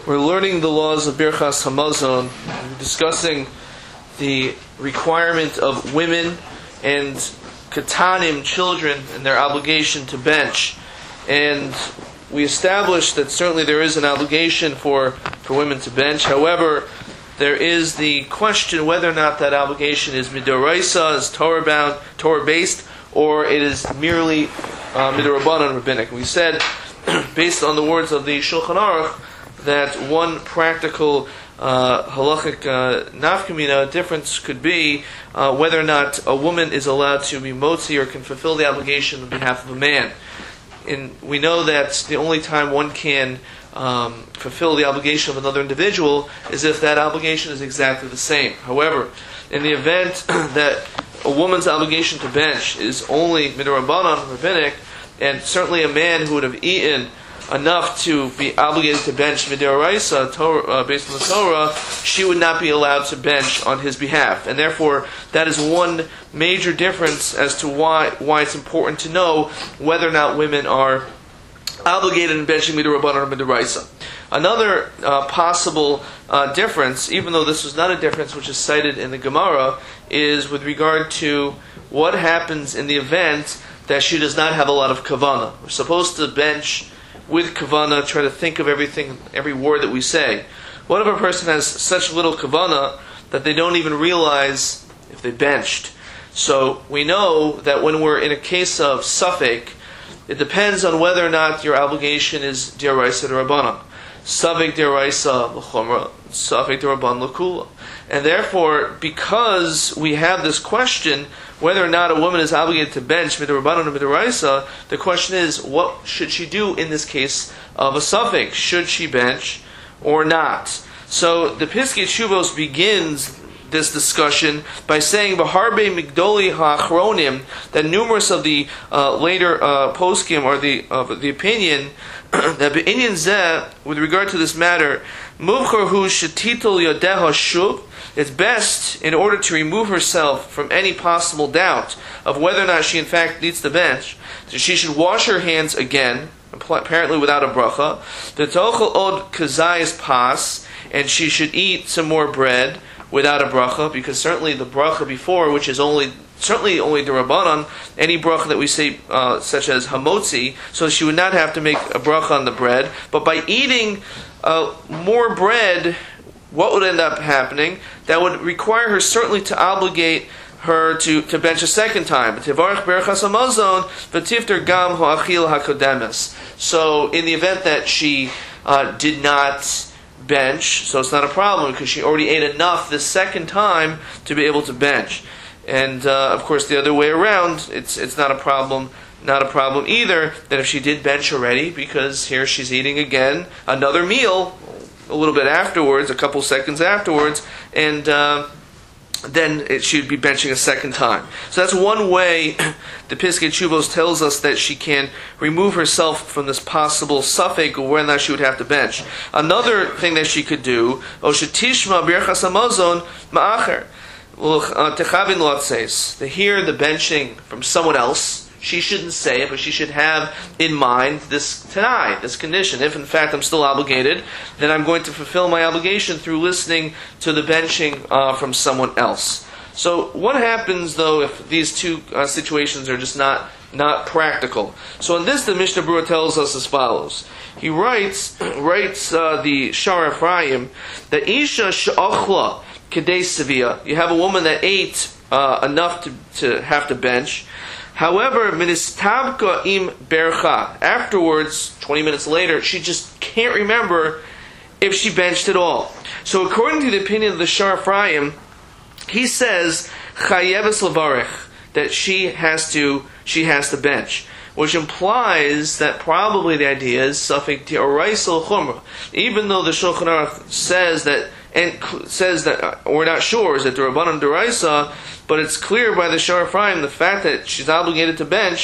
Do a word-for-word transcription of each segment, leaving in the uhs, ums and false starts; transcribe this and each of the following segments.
We're learning the laws of Birchas Hamazon, discussing the requirement of women and katanim, children, and their obligation to bench. And we established that certainly there is an obligation for, for women to bench. However, there is the question whether or not that obligation is midoraisa, is Torah bound, Torah based, or it is merely uh, midorabanan, rabbinic. We said, based on the words of the Shulchan Aruch, that one practical uh, halachic uh, nafkamina difference could be uh, whether or not a woman is allowed to be motzi or can fulfill the obligation on behalf of a man. And we know that the only time one can um, fulfill the obligation of another individual is if that obligation is exactly the same. However, in the event that a woman's obligation to bench is only midorabanan, rabbinic, and certainly a man who would have eaten enough to be obligated to bench midoraisa, uh, based on the Torah, she would not be allowed to bench on his behalf. And therefore, that is one major difference as to why why it's important to know whether or not women are obligated in benching midorabanan or midoraisa. Another uh, possible uh, difference, even though this was not a difference which is cited in the Gemara, is with regard to what happens in the event that she does not have a lot of kavanah. We're supposed to bench with kavanah, try to think of everything, every word that we say. What if a person has such little kavanah that they don't even realize if they benched? So we know that when we're in a case of safek, it depends on whether or not your obligation is d'oraisa or rabbanan. Safek d'oraisa l'chomra, safek d'rabban l'kula. And therefore, because we have this question, whether or not a woman is obligated to bench midorabanan or midoraisa, the question is, what should she do in this case of a safek? Should she bench or not? So the Piskei Teshuvos begins this discussion by saying B'harbe migdoli ha'achronim, that numerous of the uh, later uh, poskim or the of uh, the opinion that be'inyan zeh, with regard to this matter, muvchar hu shetitol yadeha shuv, it's best, in order to remove herself from any possible doubt of whether or not she in fact needs to bench, that she should wash her hands again, apparently without a bracha, the tochel od kazayis pas, and she should eat some more bread without a bracha, because certainly the bracha before, which is only certainly only the rabbanon, any bracha that we say, uh, such as hamotzi, so she would not have to make a bracha on the bread, but by eating uh, more bread, what would end up happening? That would require her certainly to obligate her to, to bench a second time. So in the event that she uh, did not bench, so it's not a problem because she already ate enough the second time to be able to bench. And uh, of course the other way around, it's it's not a problem. Not a problem either that if she did bench already, because here she's eating again another meal a little bit afterwards, a couple seconds afterwards, and uh, then it, she'd be benching a second time. So that's one way the Piskei Teshuvos tells us that she can remove herself from this possible safek of whether or not she would have to bench. Another thing that she could do, Oshetishma Birchas Hamazon Ma'acher, Techavin Lotzeis, to hear the benching from someone else. She shouldn't say it, but she should have in mind this tanai, this condition. If in fact I'm still obligated, then I'm going to fulfill my obligation through listening to the benching uh, from someone else. So what happens though if these two uh, situations are just not not practical? So in this, the Mishnah Berurah tells us as follows. He writes writes uh, the Shar Ephraim that Isha she'achla kedei sevia. You have a woman that ate uh, enough to to have to bench. However, ministabka im bercha. Afterwards, twenty minutes later, she just can't remember if she benched at all. So, according to the opinion of the Shar Ephraim, he says chayeves levarich, that she has to she has to bench, which implies that probably the idea is safek d'oraisa l'chumra. Even though the Shulchan Aruch says that and says that uh, we're not sure is it d'rabbanan d'oraisa, but it's clear by the Shar Ephraim the fact that she's obligated to bench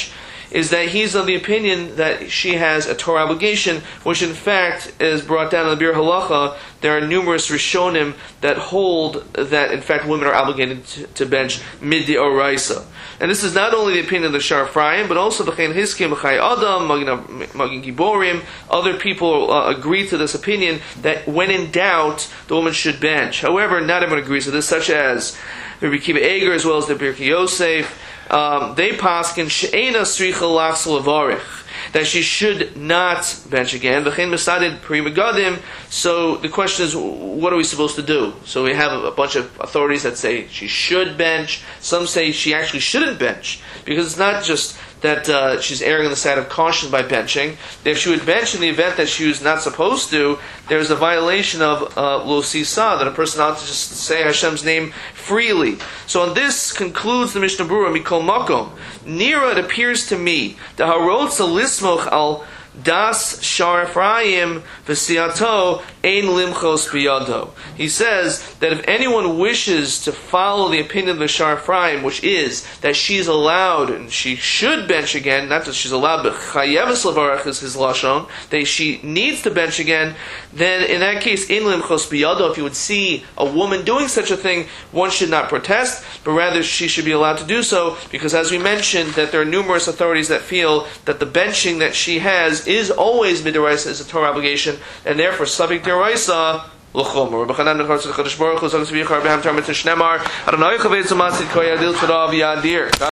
is that he's of the opinion that she has a Torah obligation, which in fact is brought down in the Bir Halacha. There are numerous Rishonim that hold that in fact women are obligated to, to bench mid oraisa. And this is not only the opinion of the Shar Ephraim, but also the Chen Hiskim, Chai Adam, Magin Giborim. Other people uh, agree to this opinion that when in doubt, the woman should bench. However, not everyone agrees with this, such as Rabbi Kiva Eger as well as the Birkei Yosef. Um, they paskin she'ena sricha lachs levarich, that she should not bench again. V'chein mesadid pri megadim. So the question is, what are we supposed to do? So we have a bunch of authorities that say she should bench. Some say she actually shouldn't bench, because it's not just that uh, she's erring on the side of caution by benching. If she would bench in the event that she was not supposed to, there's a violation of uh, lo sisa, that a person ought to just say Hashem's name freely. So on this concludes the Mishnah Berurah, Mikol Makom. Nira, it appears to me, the harotza lismoch al das Shar Ephraim v'siato ein limchos biyado. He says that if anyone wishes to follow the opinion of the Shar Ephraim, which is that she's allowed and she should bench again, not that she's allowed, but chayeves levarach is his lashon, that she needs to bench again, then in that case, ein limchos biyado, if you would see a woman doing such a thing, one should not protest, but rather she should be allowed to do so, because as we mentioned, that there are numerous authorities that feel that the benching that she has is always midoraisa, is a Torah obligation, and therefore subject deraisa l'chomer. Rabbi Chanan ben Chatzon Chadash Baruch Hu Zagas V'Yichar B'Ham Tar Mitzvah Shnemar Adonai Chavei Tzamatzit Koyadil Tzadav Yadir.